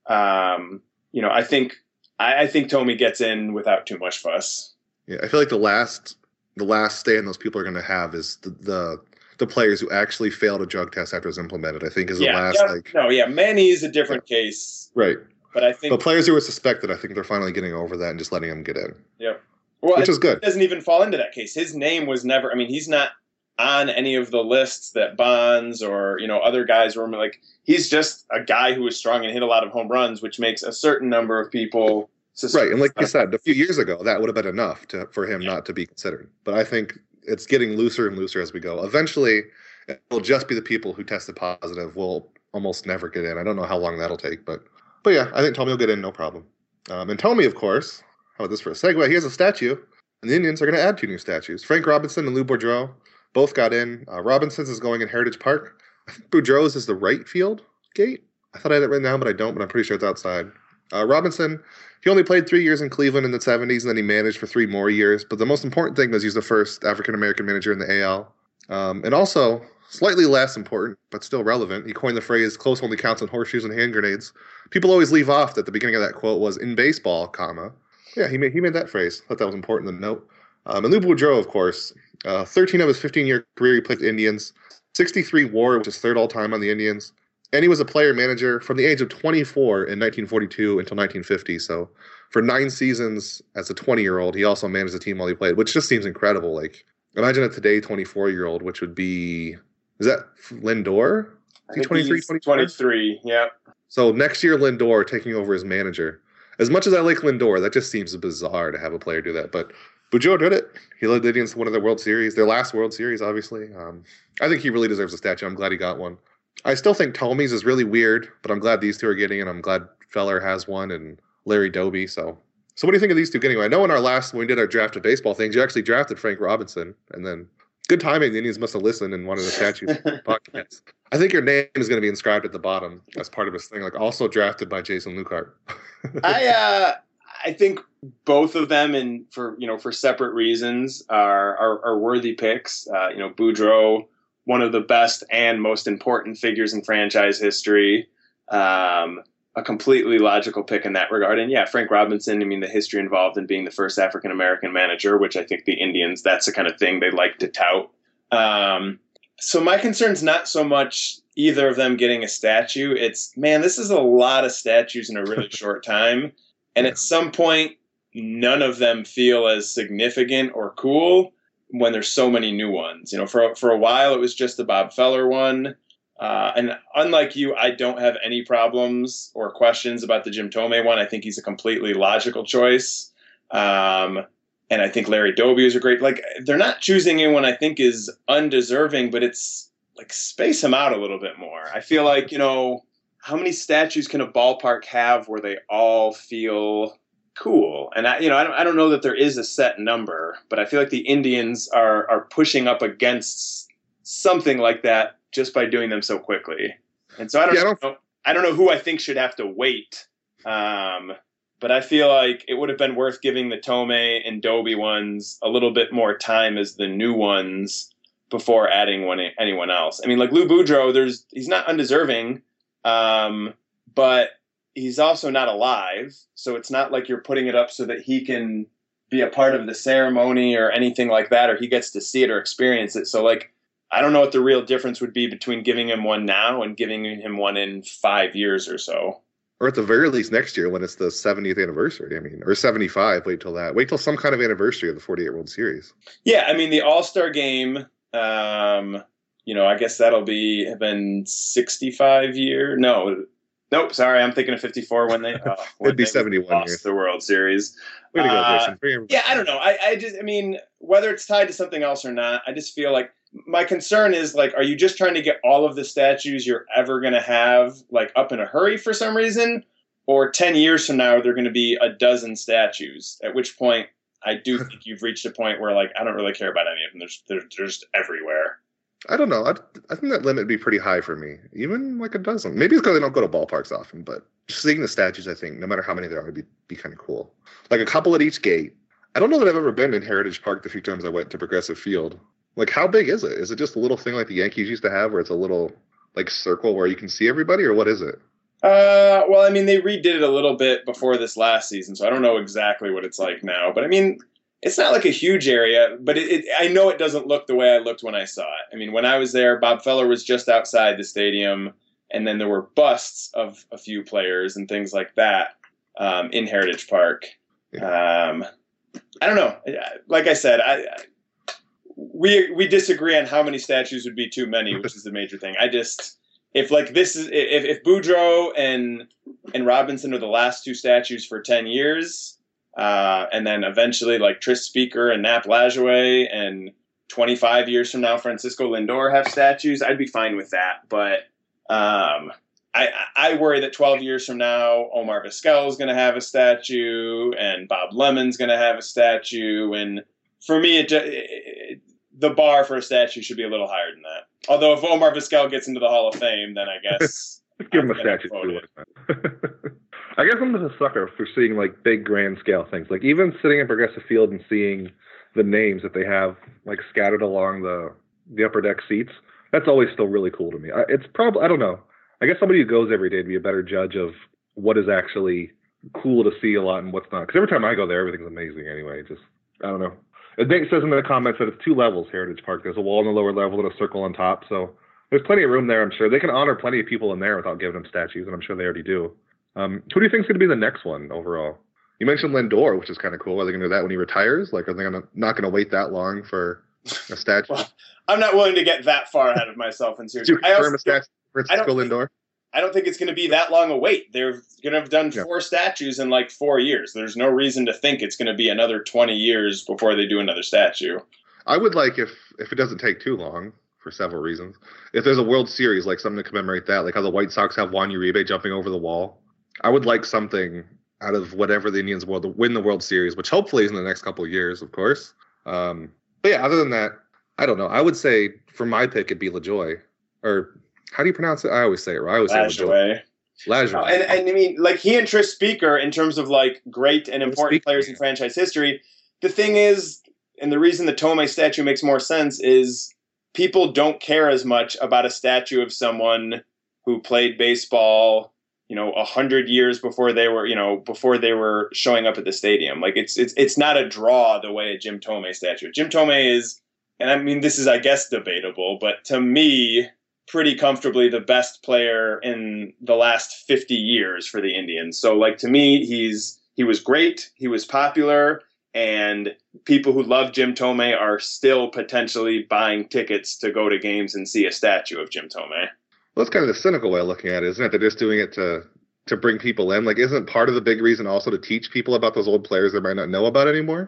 Um, you know, I think I, I think Thome gets in without too much fuss. Yeah, I feel like the last the last stand those people are going to have is the, the the players who actually failed a drug test after it was implemented. I think is the yeah, last yeah, like no, yeah, Manny is a different yeah. case, right? But I think but players who were suspected, I think they're finally getting over that and just letting them get in. Yeah, well, which is good. He doesn't even fall into that case. His name was never. I mean, he's not on any of the lists that Bonds or you know other guys were like. He's just a guy who was strong and hit a lot of home runs, which makes a certain number of people suspect. Right, and like you said, a few years ago, that would have been enough to, for him yeah. not to be considered. But I think it's getting looser and looser as we go. Eventually, it'll just be the people who tested positive will almost never get in. I don't know how long that'll take, but but yeah, I think Thome will get in, no problem. Um, and Thome, of course, how about this for a segue? He has a statue, and the Indians are going to add two new statues. Frank Robinson and Lou Boudreau both got in. Uh, Robinson's is going in Heritage Park. I think Boudreau's is the right field gate. I thought I had it written down, but I don't, but I'm pretty sure it's outside. Uh, Robinson, he only played three years in Cleveland in the seventies, and then he managed for three more years. But the most important thing was he's the first African-American manager in the A L. Um, and also, slightly less important, but still relevant, he coined the phrase, close only counts on horseshoes and hand grenades. People always leave off that the beginning of that quote was, in baseball, comma. Yeah, he made, he made that phrase. I thought that was important to note. Um, and Lou Boudreau, of course, uh, thirteen of his fifteen-year career, he played the Indians. sixty-three WAR, which is third all-time on the Indians. And he was a player manager from the age of twenty-four in nineteen forty-two until nineteen fifty. So for nine seasons as a twenty-year-old, he also managed the team while he played, which just seems incredible. Like, imagine a today twenty-four-year-old, which would be, is that Lindor? Is he twenty-three, twenty-four? twenty-three, yeah. So next year, Lindor taking over as manager. As much as I like Lindor, that just seems bizarre to have a player do that. But Boudreau did it. He led the Indians to one of their World Series, their last World Series, obviously. Um, I think he really deserves a statue. I'm glad he got one. I still think Thome's is really weird, but I'm glad these two are getting it. I'm glad Feller has one and Larry Doby. So, so what do you think of these two getting one? I know in our last, when we did our draft of baseball things, you actually drafted Frank Robinson, and then good timing. The Indians must have listened and wanted a statue for the podcast. I think your name is going to be inscribed at the bottom as part of this thing, like also drafted by Jason Lukart. I uh, I think both of them, and for you know for separate reasons, are are, are worthy picks. Uh, you know, Boudreau, one of the best and most important figures in franchise history. Um, a completely logical pick in that regard. And yeah, Frank Robinson, I mean, the history involved in being the first African-American manager, which I think the Indians, that's the kind of thing they like to tout. Um, so my concern's not so much either of them getting a statue. It's, man, this is a lot of statues in a really short time. And at some point, none of them feel as significant or cool when there's so many new ones. You know, for, for a while, it was just the Bob Feller one. Uh, and unlike you, I don't have any problems or questions about the Jim Thome one. I think he's a completely logical choice. Um, and I think Larry Doby is a great. Like they're not choosing anyone I think is undeserving, but it's like space them out a little bit more. I feel like, you know, how many statues can a ballpark have where they all feel cool? And I, you know, I don't, I don't know that there is a set number, but I feel like the Indians are are pushing up against something like that just by doing them so quickly. And so I don't, yeah, I don't know. I don't know who I think should have to wait. Um, but I feel like it would have been worth giving the Thome and Doby ones a little bit more time as the new ones before adding one anyone else. I mean, like Lou Boudreau, there's he's not undeserving, um, but he's also not alive. So it's not like you're putting it up so that he can be a part of the ceremony or anything like that, or he gets to see it or experience it. So like, I don't know what the real difference would be between giving him one now and giving him one in five years or so. Or at the very least next year when it's the seventieth anniversary. I mean, or seventy-five. Wait till that. Wait till some kind of anniversary of the forty-eight World Series. Yeah, I mean, the All-Star Game, um, you know, I guess that'll be have been sixty-five year. No, nope. Sorry, I'm thinking of fifty-four when they uh, when it'd be they seventy-one lost years. The World Series. Way to go, uh, Jason. Yeah, I don't know. I, I just, I mean, whether it's tied to something else or not, I just feel like my concern is like, are you just trying to get all of the statues you're ever going to have like up in a hurry for some reason? Or ten years from now, they're going to be a dozen statues, at which point I do think you've reached a point where, like, I don't really care about any of them. There's, they're, they're just everywhere. I don't know. I, I think that limit would be pretty high for me. Even like a dozen. Maybe it's because I don't go to ballparks often, but just seeing the statues, I think, no matter how many there are, would be, be kind of cool. Like a couple at each gate. I don't know that I've ever been in Heritage Park the few times I went to Progressive Field. Like, how big is it? Is it just a little thing like the Yankees used to have where it's a little, like, circle where you can see everybody, or what is it? Uh, well, I mean, they redid it a little bit before this last season, so I don't know exactly what it's like now. But I mean, it's not like a huge area, but it, it, I know it doesn't look the way I looked when I saw it. I mean, when I was there, Bob Feller was just outside the stadium, and then there were busts of a few players and things like that um, in Heritage Park. Yeah. Um, I don't know. Like I said, I, I we we disagree on how many statues would be too many, which is the major thing. I just. If like this is if, if Boudreau and and Robinson are the last two statues for ten years, uh, and then eventually like Tris Speaker and Nap Lajoie and twenty-five years from now Francisco Lindor have statues, I'd be fine with that. But um, I I worry that twelve years from now Omar Vizquel is going to have a statue and Bob Lemon's going to have a statue, and for me it, it the bar for a statue should be a little higher than that. Although if Omar Vizquel gets into the Hall of Fame, then I guess give him a statue. I guess I'm just a sucker for seeing like big grand scale things. Like even sitting in Progressive Field and seeing the names that they have like scattered along the the upper deck seats. That's always still really cool to me. I, it's probably I don't know. I guess somebody who goes every day would be a better judge of what is actually cool to see a lot and what's not. Because every time I go there, everything's amazing anyway. Just I don't know. It says in the comments that it's two levels, Heritage Park. There's a wall in the lower level and a circle on top. So there's plenty of room there, I'm sure. They can honor plenty of people in there without giving them statues, and I'm sure they already do. Um, who do you think is going to be the next one overall? You mentioned Lindor, which is kind of cool. Are they going to do that when he retires? Like, are they gonna, not going to wait that long for a statue? Well, I'm not willing to get that far ahead of myself. And seriously, Did you confirm a statue for Francisco Lindor? I don't think it's going to be that long a wait. They're going to have done four yeah. statues in like four years. There's no reason to think it's going to be another twenty years before they do another statue. I would like if if it doesn't take too long for several reasons. If there's a World Series, like something to commemorate that, like how the White Sox have Juan Uribe jumping over the wall. I would like something out of whatever the Indians will to win the World Series, which hopefully is in the next couple of years, of course. Um, but yeah, other than that, I don't know. I would say for my pick, it'd be LaJoie. Or how do you pronounce it? I always say it right. I always say LaJoie. LaJoie. And, and I mean, like he and Tris Speaker, in terms of like great and important Speaker, players in franchise history, the thing is, and the reason the Thome statue makes more sense is people don't care as much about a statue of someone who played baseball, you know, a hundred years before they were, you know, before they were showing up at the stadium. Like it's it's it's not a draw the way a Jim Thome statue. Jim Thome is, and I mean this is I guess debatable, but to me, pretty comfortably the best player in the last fifty years for the Indians. So like to me, he's he was great, he was popular, and people who love Jim Thome are still potentially buying tickets to go to games and see a statue of Jim Thome. Well, that's kind of the cynical way of looking at it, isn't it? They're just doing it to to bring people in. Like, isn't part of the big reason also to teach people about those old players they might not know about anymore?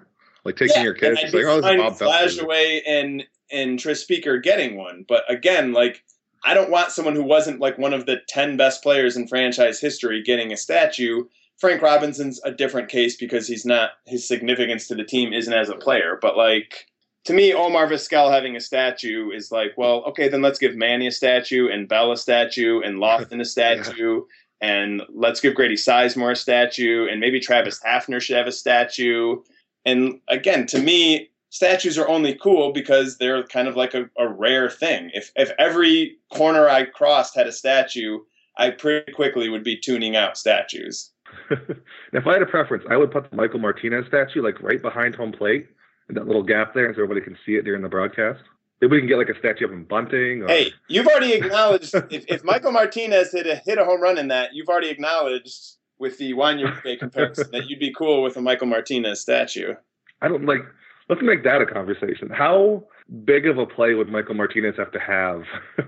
Like taking yeah, your kids and and saying, "Oh, this is Bob Flash Felton." away and and Tris Speaker getting one, but again, like I don't want someone who wasn't like one of the ten best players in franchise history getting a statue. Frank Robinson's a different case because he's not his significance to the team isn't as a player, but like. To me, Omar Vizquel having a statue is like, well, okay, then let's give Manny a statue and Bell a statue and Lofton a statue yeah. and let's give Grady Sizemore a statue and maybe Travis Hafner should have a statue. And again, to me, statues are only cool because they're kind of like a, a rare thing. If if every corner I crossed had a statue, I pretty quickly would be tuning out statues. If I had a preference, I would put the Michael Martinez statue like right behind home plate. That little gap there so everybody can see it during the broadcast. Maybe we can get like a statue of him bunting. Or... Hey, you've already acknowledged if, if Michael Martinez hit a hit a home run in that, you've already acknowledged with the Juan Uribe comparison that you'd be cool with a Michael Martinez statue. I don't like. Let's make that a conversation. How big of a play would Michael Martinez have to have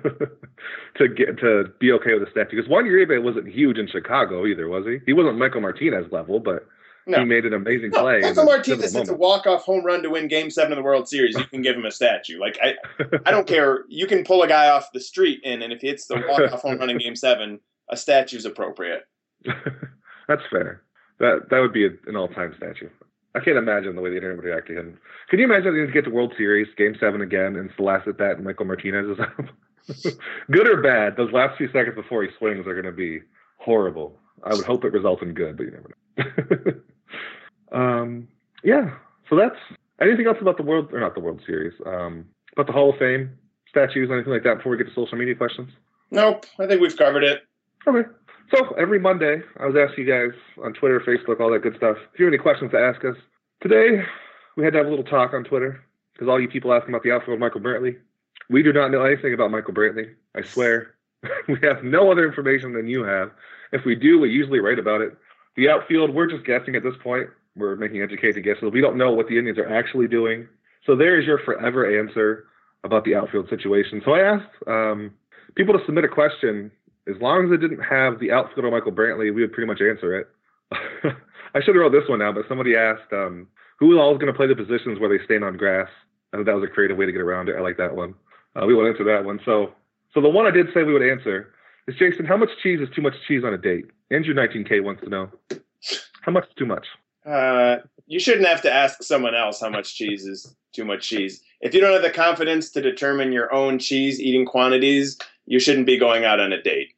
to get to be okay with a statue? Because Juan Uribe wasn't huge in Chicago either, was he? He wasn't Michael Martinez level, but. No. He made an amazing no, play. Michael Martinez hits a walk-off home run to win Game Seven of the World Series. You can give him a statue. Like I, I don't care. You can pull a guy off the street in, and if he hits the walk-off home run in Game Seven, a statue's appropriate. That's fair. That that would be a, an all-time statue. I can't imagine the way the internet would react to him. Can you imagine if he get to World Series, Game Seven again, and it's the last at bat, and Michael Martinez is up? Good or bad? Those last few seconds before he swings are going to be horrible. I would hope it results in good, but you never know. Um, yeah, so that's anything else about the world, or not the World Series, um, about the Hall of Fame statues, anything like that before we get to social media questions? Nope, I think we've covered it. Okay. So every Monday, I was asking you guys on Twitter, Facebook, all that good stuff, if you have any questions to ask us. Today, we had to have a little talk on Twitter, because all you people asking about the outfield of Michael Brantley, we do not know anything about Michael Brantley, I swear. We have no other information than you have. If we do, we usually write about it. The outfield, we're just guessing at this point. We're making educated guesses. We don't know what the Indians are actually doing. So there's your forever answer about the outfield situation. So I asked um, people to submit a question. As long as it didn't have the outfielder Michael Brantley, we would pretty much answer it. I should have wrote this one down, but somebody asked um, who all is going to play the positions where they stand on grass. I thought that was a creative way to get around it. I like that one. Uh, we won't answer that one. So, so the one I did say we would answer is, Jason, how much cheese is too much cheese on a date? Andrew nineteen K wants to know. How much is too much? Uh, you shouldn't have to ask someone else how much cheese is too much cheese. If you don't have the confidence to determine your own cheese eating quantities, you shouldn't be going out on a date.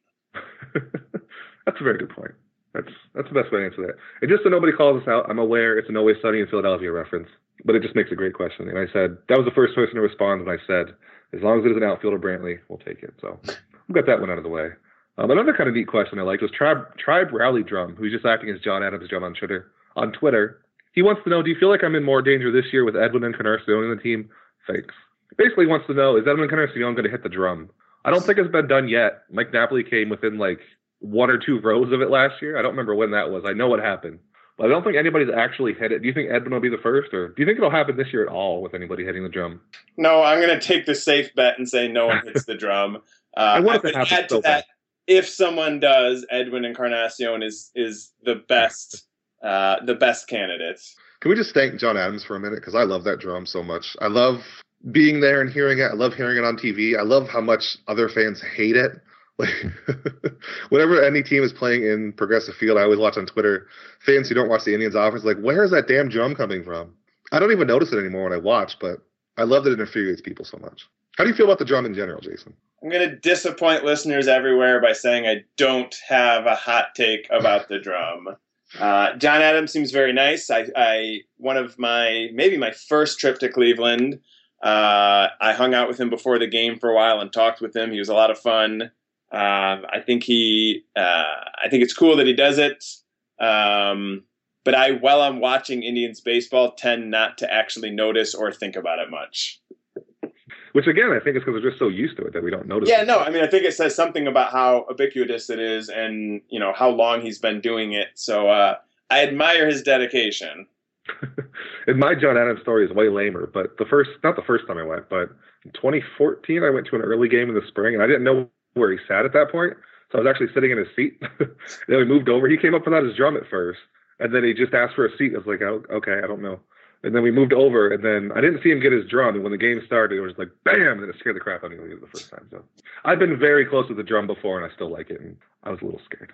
That's a very good point. That's that's the best way to answer that. And just so nobody calls us out, I'm aware it's an Always Sunny in Philadelphia reference, but it just makes a great question. And I said, that was the first person to respond, and I said, as long as it is an outfielder Brantley, we'll take it. So we got that one out of the way. Um, another kind of neat question I liked was Tribe, Tribe Rally Drum, who's just acting as John Adams' Drum on Twitter. On Twitter, he wants to know, do you feel like I'm in more danger this year with Edwin Encarnacion in the team? Thanks. Basically wants to know, is Edwin Encarnacion going to hit the drum? I don't think it's been done yet. Mike Napoli came within like one or two rows of it last year. I don't remember when that was. I know what happened. But I don't think anybody's actually hit it. Do you think Edwin will be the first, or do you think it'll happen this year at all with anybody hitting the drum? No, I'm going to take the safe bet and say no one hits the drum. Uh, I want it to happen add to so that, if someone does, Edwin Encarnacion is is the best uh, the best candidate. Can we just thank John Adams for a minute? Because I love that drum so much. I love being there and hearing it. I love hearing it on T V. I love how much other fans hate it. Like, whenever any team is playing in Progressive Field, I always watch on Twitter fans who don't watch the Indians offense like, where is that damn drum coming from? I don't even notice it anymore when I watch, but I love that it infuriates people so much. How do you feel about the drum in general, Jason? I'm going to disappoint listeners everywhere by saying I don't have a hot take about the drum. Uh, John Adams seems very nice. I, I one of my maybe my first trip to Cleveland. Uh, I hung out with him before the game for a while and talked with him. He was a lot of fun. Uh, I think he. Uh, I think it's cool that he does it. Um, but I, while I'm watching Indians baseball, tend not to actually notice or think about it much. Which again, I think is because we're just so used to it that we don't notice. Yeah, it. no, I mean, I think it says something about how ubiquitous it is, and you know how long he's been doing it. So uh, I admire his dedication. And my John Adams story is way lamer, but the first, not the first time I went, but in twenty fourteen, I went to an early game in the spring, and I didn't know where he sat at that point. So I was actually sitting in his seat. Then we moved over. He came up without his drum at first, and then he just asked for a seat. I was like, oh, okay, I don't know. And then we moved over, and then I didn't see him get his drum. And when the game started, it was like, bam, and it scared the crap out of me the first time. So I've been very close with the drum before, and I still like it, and I was a little scared.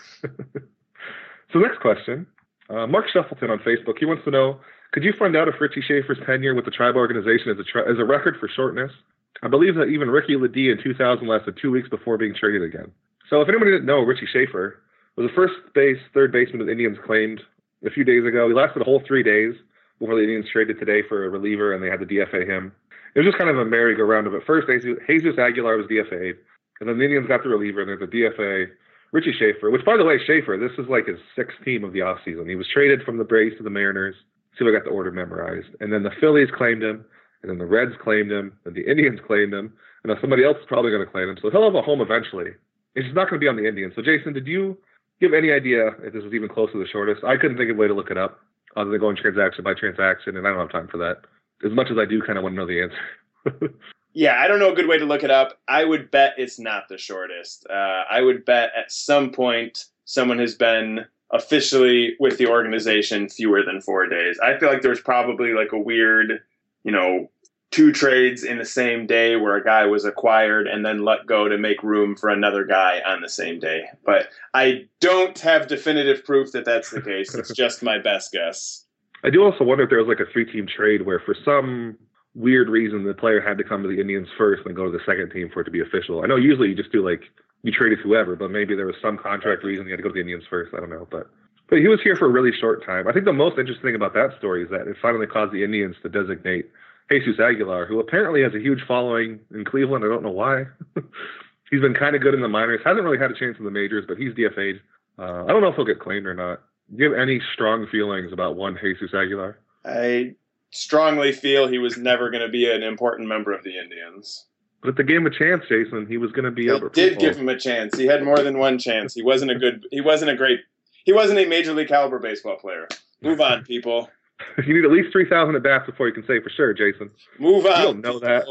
So next question. Uh, Mark Shuffleton on Facebook, he wants to know, could you find out if Richie Schaefer's tenure with the Tribe organization is a, tri- is a record for shortness? I believe that even Ricky Ledee in two thousand lasted two weeks before being traded again. So if anybody didn't know, Richie Schaefer was the first base, third baseman the Indians claimed a few days ago. He lasted a whole three days before the Indians traded today for a reliever, and they had to D F A him. It was just kind of a merry-go-round of it. First, Jesus Aguilar was D F A'd, and then the Indians got the reliever, and there's a D F A, Richie Schaefer, which, by the way, Schaefer, this is like his sixth team of the offseason. He was traded from the Braves to the Mariners. See if I got the order memorized. And then the Phillies claimed him, and then the Reds claimed him, and the Indians claimed him, and now somebody else is probably going to claim him. So he'll have a home eventually. It's just not going to be on the Indians. So, Jason, did you give any idea if this was even close to the shortest? I couldn't think of a way to look it up other than going transaction by transaction, and I don't have time for that. As much as I do kind of want to know the answer. Yeah, I don't know a good way to look it up. I would bet it's not the shortest. Uh, I would bet at some point someone has been officially with the organization fewer than four days. I feel like there's probably like a weird, you know, two trades in the same day where a guy was acquired and then let go to make room for another guy on the same day. But I don't have definitive proof that that's the case. It's just my best guess. I do also wonder if there was like a three-team trade where for some weird reason the player had to come to the Indians first and then go to the second team for it to be official. I know usually you just do like, you traded whoever, but maybe there was some contract reason you had to go to the Indians first. I don't know. But but he was here for a really short time. I think the most interesting thing about that story is that it finally caused the Indians to designate Jesus Aguilar, who apparently has a huge following in Cleveland. I don't know why. He's been kind of good in the minors. Hasn't really had a chance in the majors, but he's D F A'd. Uh, I don't know if he'll get claimed or not. Do you have any strong feelings about one Jesus Aguilar? I strongly feel he was never going to be an important member of the Indians. But if they gave him a chance, Jason, he was going to be They up at did football. give him a chance. He had more than one chance. He wasn't a good. He wasn't a great. He wasn't a major league caliber baseball player. Move on, people. You need at least three thousand at bats before you can say for sure, Jason. Move on. You don't know that.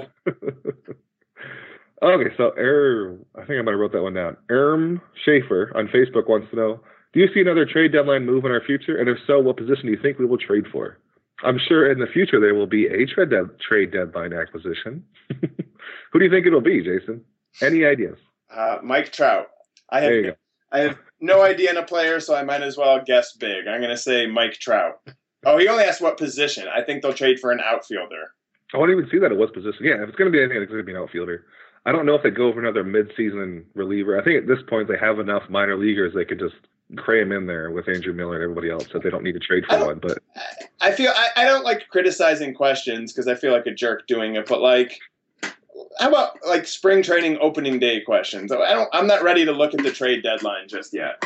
Okay, so er, I think I might have wrote that one down. Erm Schaefer on Facebook wants to know, do you see another trade deadline move in our future? And if so, what position do you think we will trade for? I'm sure in the future there will be a trade, de- trade deadline acquisition. Who do you think it'll be, Jason? Any ideas? Uh, Mike Trout. I There you have go. I have no idea on a player, so I might as well guess big. I'm going to say Mike Trout. Oh, he only asked what position. I think they'll trade for an outfielder. I wouldn't even see that at what position. Yeah, if it's going to be anything, it's going to be an outfielder. I don't know if they go for another mid-season reliever. I think at this point they have enough minor leaguers they could just cram in there with Andrew Miller and everybody else that they don't need to trade for one. But I feel I, I don't like criticizing questions because I feel like a jerk doing it. But like, how about like spring training opening day questions? I don't. I'm not ready to look at the trade deadline just yet.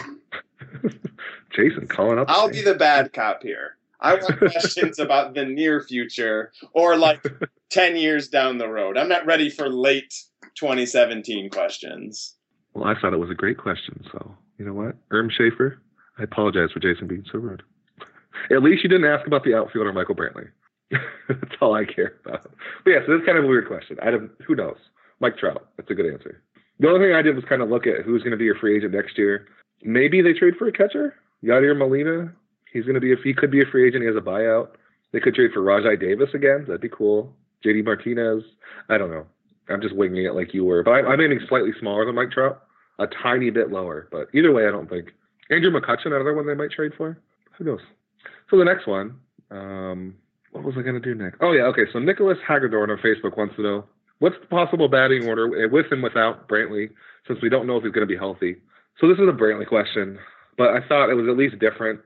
Jason calling up. I'll be the bad cop here. I want questions about the near future or like ten years down the road. I'm not ready for late twenty seventeen questions. Well, I thought it was a great question. So, you know what? Erm Schaefer, I apologize for Jason being so rude. At least you didn't ask about the outfielder, Michael Brantley. That's all I care about. But yeah, so that's kind of a weird question. I don't, who knows? Mike Trout. That's a good answer. The only thing I did was kind of look at who's going to be your free agent next year. Maybe they trade for a catcher. Yadier Molina. He's going to be, if he could be a free agent, he has a buyout. They could trade for Rajai Davis again. That'd be cool. J D Martinez. I don't know. I'm just winging it like you were. But I, I'm aiming slightly smaller than Mike Trout. A tiny bit lower. But either way, I don't think. Andrew McCutchen, another one they might trade for. Who knows? So the next one. Um, what was I going to do next? Oh, yeah. Okay. So Nicholas Hagedorn on Facebook wants to know, what's the possible batting order with and without Brantley, since we don't know if he's going to be healthy? So this is a Brantley question, but I thought it was at least different.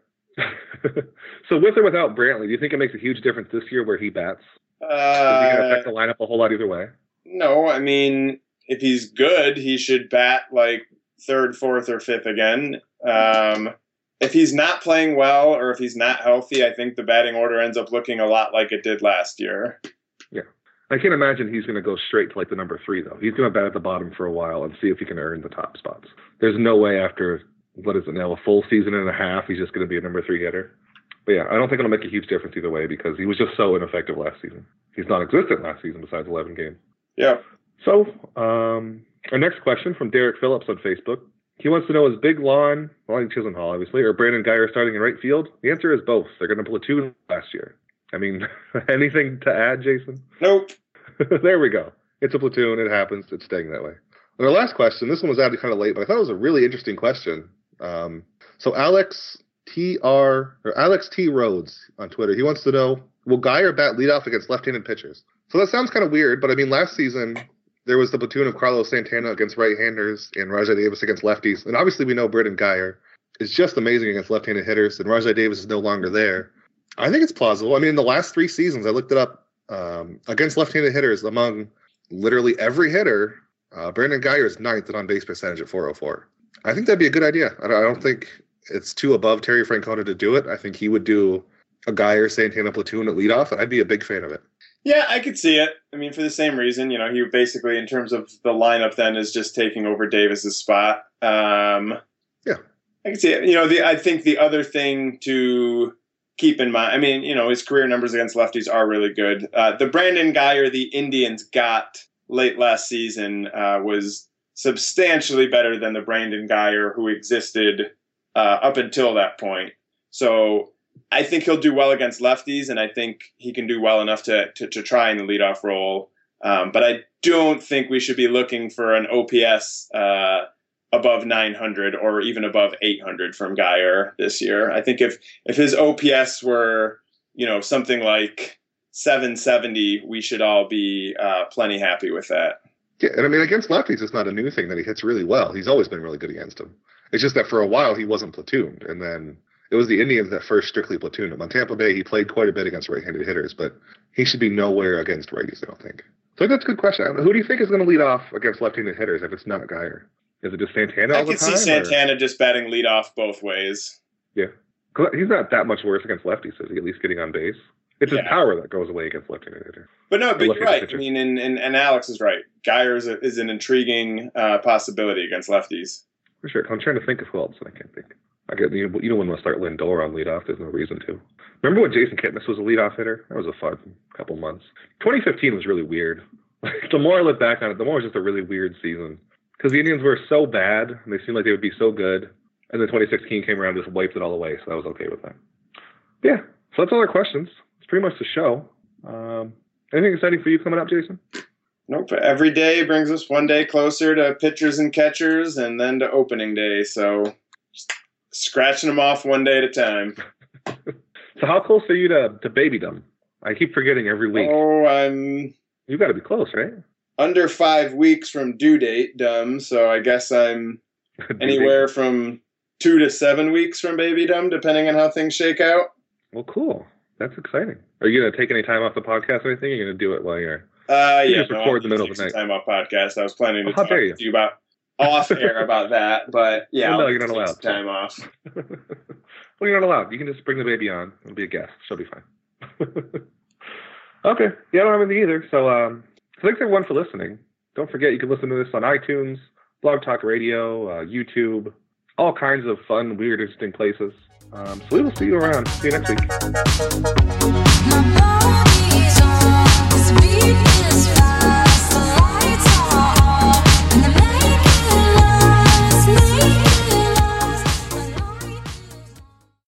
So with or without Brantley, do you think it makes a huge difference this year where he bats? Uh, Is he going to affect the lineup a whole lot either way? No, I mean, if he's good, he should bat like third, fourth, or fifth again. Um, if he's not playing well or if he's not healthy, I think the batting order ends up looking a lot like it did last year. Yeah. I can't imagine he's going to go straight to like the number three, though. He's going to bat at the bottom for a while and see if he can earn the top spots. There's no way after, what is it now, a full season and a half, he's just going to be a number three hitter. But yeah, I don't think it'll make a huge difference either way because he was just so ineffective last season. He's non-existent last season besides eleven games. Yeah. So, um, our next question from Derek Phillips on Facebook. He wants to know, is Big Lon, well, Chisenhall obviously, or Brandon Guyer starting in right field? The answer is both. They're going to platoon last year. I mean, anything to add, Jason? Nope. There we go. It's a platoon. It happens. It's staying that way. And our last question, this one was added kind of late, but I thought it was a really interesting question. Um, so Alex T R or Alex T Rhodes on Twitter, he wants to know, will Geyer bat leadoff against left-handed pitchers? So that sounds kind of weird, but I mean, last season there was the platoon of Carlos Santana against right-handers and Rajai Davis against lefties, and obviously we know Britton Geyer is just amazing against left-handed hitters, and Rajai Davis is no longer there. I think it's plausible. I mean, in the last three seasons, I looked it up, um, against left-handed hitters, among literally every hitter, uh, Brandon Geyer is ninth in on-base percentage at four oh four. I think that'd be a good idea. I don't think it's too above Terry Francona to do it. I think he would do a Geyer Santana platoon at leadoff, and I'd be a big fan of it. Yeah, I could see it. I mean, for the same reason, you know, he basically, in terms of the lineup, then is just taking over Davis's spot. Um, yeah, I can see it. You know, the I think the other thing to keep in mind, I mean, you know, his career numbers against lefties are really good. Uh, the Brandon Geyer the Indians got late last season uh, was substantially better than the Brandon Geyer who existed uh, up until that point. So I think he'll do well against lefties, and I think he can do well enough to to, to try in the leadoff role. Um, but I don't think we should be looking for an O P S uh, above nine hundred or even above eight hundred from Geyer this year. I think if if his O P S were, you know, something like seven seventy, we should all be uh, plenty happy with that. Yeah, and I mean, against lefties, it's not a new thing that he hits really well. He's always been really good against them. It's just that for a while he wasn't platooned, and then it was the Indians that first strictly platooned him. On Tampa Bay, he played quite a bit against right-handed hitters, but he should be nowhere against righties, I don't think. So that's a good question. Who do you think is going to lead off against left-handed hitters if it's not Geyer? Is it just Santana all I the could time? see Santana or? just batting leadoff both ways. Yeah. He's not that much worse against lefties, is he? At least getting on base. It's his yeah. power that goes away against left-handed hitters. But no, but you're right. Pitchers. I mean, and, and, and Alex is right. Geyer is, a, is an intriguing uh, possibility against lefties. For sure. I'm trying to think of who else, and I can't think. I get you. You don't want to start Lindor on leadoff. There's no reason to. Remember when Jason Kipnis was a leadoff hitter? That was a fun couple months. twenty fifteen was really weird. The more I look back on it, the more it was just a really weird season. Because the Indians were so bad, and they seemed like they would be so good. And then twenty sixteen came around and just wiped it all away, so I was okay with that. Yeah, so that's all our questions. It's pretty much the show. Um, anything exciting for you coming up, Jason? Nope. Every day brings us one day closer to pitchers and catchers, and then to opening day. So just scratching them off one day at a time. So how close are you to, to babydom? I keep forgetting every week. Oh, I'm... You got to be close, right? Under five weeks from due date, dumb. So I guess I'm anywhere from two to seven weeks from babydom, depending on how things shake out. Well, cool. That's exciting. Are you going to take any time off the podcast or anything? Or are you going to do it while you're... Uh, you yeah, just no, record in the middle of the night. Time off podcast. I was planning to oh, talk to you. you about off air about that, but yeah, well, no, I'll you're not allowed. Time off. Well, you're not allowed. You can just bring the baby on. It'll be a guest. She'll be fine. Okay. Yeah, I don't have anything either. So, um, thanks everyone for listening. Don't forget you can listen to this on iTunes, Blog Talk Radio, uh, YouTube, all kinds of fun, weird, interesting places. Um, so we will see you around. See you next week.